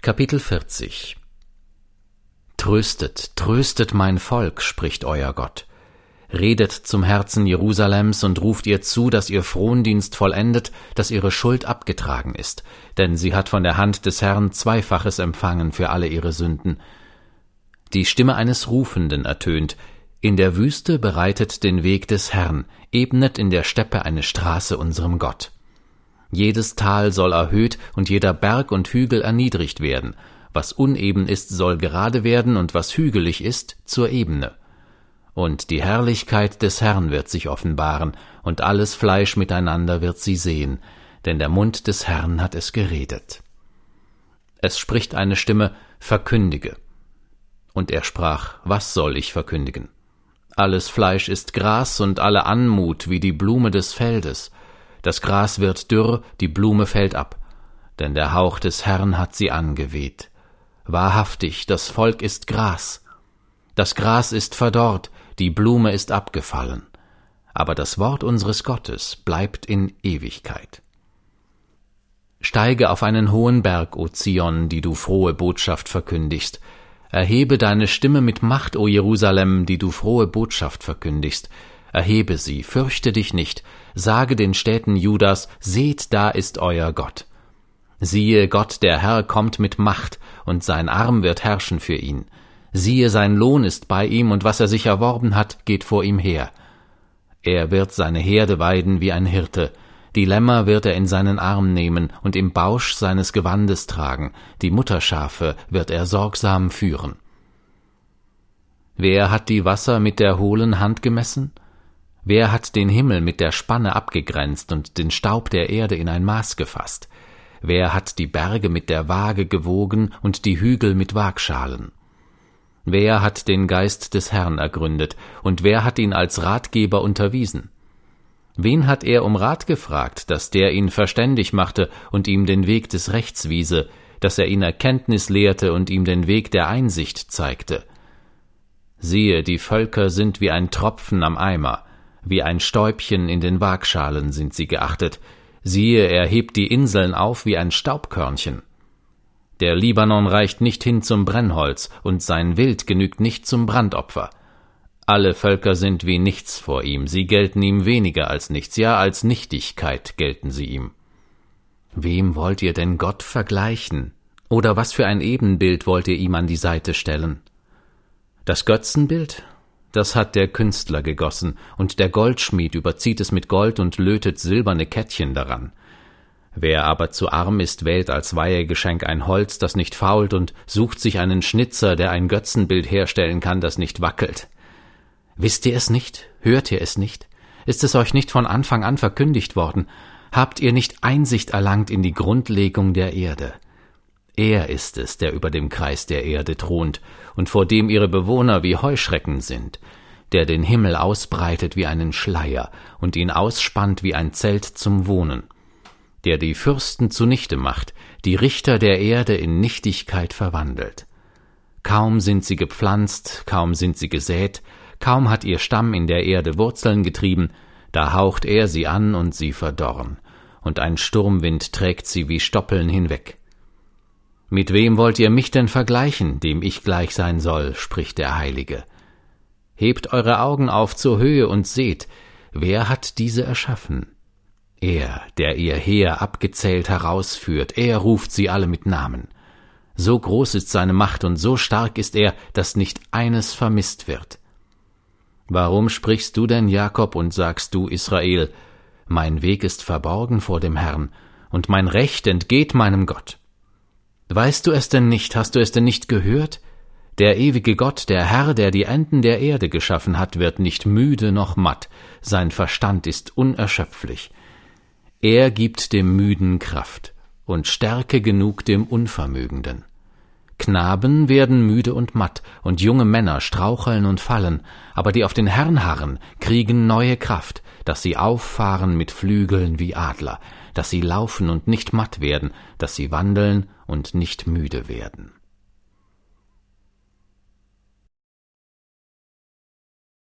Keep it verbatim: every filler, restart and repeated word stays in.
Kapitel vierzig. Tröstet, tröstet mein Volk, spricht euer Gott. Redet zum Herzen Jerusalems und ruft ihr zu, dass ihr Frondienst vollendet, dass ihre Schuld abgetragen ist, denn sie hat von der Hand des Herrn Zweifaches empfangen für alle ihre Sünden. Die Stimme eines Rufenden ertönt, in der Wüste bereitet den Weg des Herrn, ebnet in der Steppe eine Straße unserem Gott. Jedes Tal soll erhöht und jeder Berg und Hügel erniedrigt werden. Was uneben ist, soll gerade werden, und was hügelig ist, zur Ebene. Und die Herrlichkeit des Herrn wird sich offenbaren, und alles Fleisch miteinander wird sie sehen, denn der Mund des Herrn hat es geredet. Es spricht eine Stimme, verkündige. Und er sprach, was soll ich verkündigen? Alles Fleisch ist Gras und alle Anmut wie die Blume des Feldes. Das Gras wird dürr, die Blume fällt ab, denn der Hauch des Herrn hat sie angeweht. Wahrhaftig, das Volk ist Gras. Das Gras ist verdorrt, die Blume ist abgefallen. Aber das Wort unseres Gottes bleibt in Ewigkeit. Steige auf einen hohen Berg, O Zion, die du frohe Botschaft verkündigst. Erhebe deine Stimme mit Macht, O Jerusalem, die du frohe Botschaft verkündigst. Erhebe sie, fürchte dich nicht, sage den Städten Judas, seht, da ist euer Gott. Siehe, Gott, der Herr, kommt mit Macht, und sein Arm wird herrschen für ihn. Siehe, sein Lohn ist bei ihm, und was er sich erworben hat, geht vor ihm her. Er wird seine Herde weiden wie ein Hirte, die Lämmer wird er in seinen Arm nehmen und im Bausch seines Gewandes tragen, die Mutterschafe wird er sorgsam führen. Wer hat die Wasser mit der hohlen Hand gemessen? Wer hat den Himmel mit der Spanne abgegrenzt und den Staub der Erde in ein Maß gefasst? Wer hat die Berge mit der Waage gewogen und die Hügel mit Waagschalen? Wer hat den Geist des Herrn ergründet, und wer hat ihn als Ratgeber unterwiesen? Wen hat er um Rat gefragt, dass der ihn verständig machte und ihm den Weg des Rechts wiese, dass er ihn Erkenntnis lehrte und ihm den Weg der Einsicht zeigte? Siehe, die Völker sind wie ein Tropfen am Eimer, wie ein Stäubchen in den Waagschalen sind sie geachtet. Siehe, er hebt die Inseln auf wie ein Staubkörnchen. Der Libanon reicht nicht hin zum Brennholz, und sein Wild genügt nicht zum Brandopfer. Alle Völker sind wie nichts vor ihm, sie gelten ihm weniger als nichts, ja, als Nichtigkeit gelten sie ihm. Wem wollt ihr denn Gott vergleichen? Oder was für ein Ebenbild wollt ihr ihm an die Seite stellen? Das Götzenbild? Das hat der Künstler gegossen, und der Goldschmied überzieht es mit Gold und lötet silberne Kettchen daran. Wer aber zu arm ist, wählt als Weihegeschenk ein Holz, das nicht fault, und sucht sich einen Schnitzer, der ein Götzenbild herstellen kann, das nicht wackelt. Wisst ihr es nicht? Hört ihr es nicht? Ist es euch nicht von Anfang an verkündigt worden? Habt ihr nicht Einsicht erlangt in die Grundlegung der Erde? Er ist es, der über dem Kreis der Erde thront und vor dem ihre Bewohner wie Heuschrecken sind, der den Himmel ausbreitet wie einen Schleier und ihn ausspannt wie ein Zelt zum Wohnen, der die Fürsten zunichte macht, die Richter der Erde in Nichtigkeit verwandelt. Kaum sind sie gepflanzt, kaum sind sie gesät, kaum hat ihr Stamm in der Erde Wurzeln getrieben, da haucht er sie an und sie verdorren, und ein Sturmwind trägt sie wie Stoppeln hinweg. Mit wem wollt ihr mich denn vergleichen, dem ich gleich sein soll, spricht der Heilige. Hebt eure Augen auf zur Höhe und seht, wer hat diese erschaffen? Er, der ihr Heer abgezählt herausführt, er ruft sie alle mit Namen. So groß ist seine Macht und so stark ist er, dass nicht eines vermisst wird. Warum sprichst du denn, Jakob, und sagst du, Israel, mein Weg ist verborgen vor dem Herrn, und mein Recht entgeht meinem Gott? Weißt du es denn nicht, hast du es denn nicht gehört? Der ewige Gott, der Herr, der die Enden der Erde geschaffen hat, wird nicht müde noch matt, sein Verstand ist unerschöpflich. Er gibt dem Müden Kraft und Stärke genug dem Unvermögenden. Knaben werden müde und matt, und junge Männer straucheln und fallen, aber die auf den Herrn harren, kriegen neue Kraft, dass sie auffahren mit Flügeln wie Adler, dass sie laufen und nicht matt werden, dass sie wandeln und nicht müde werden.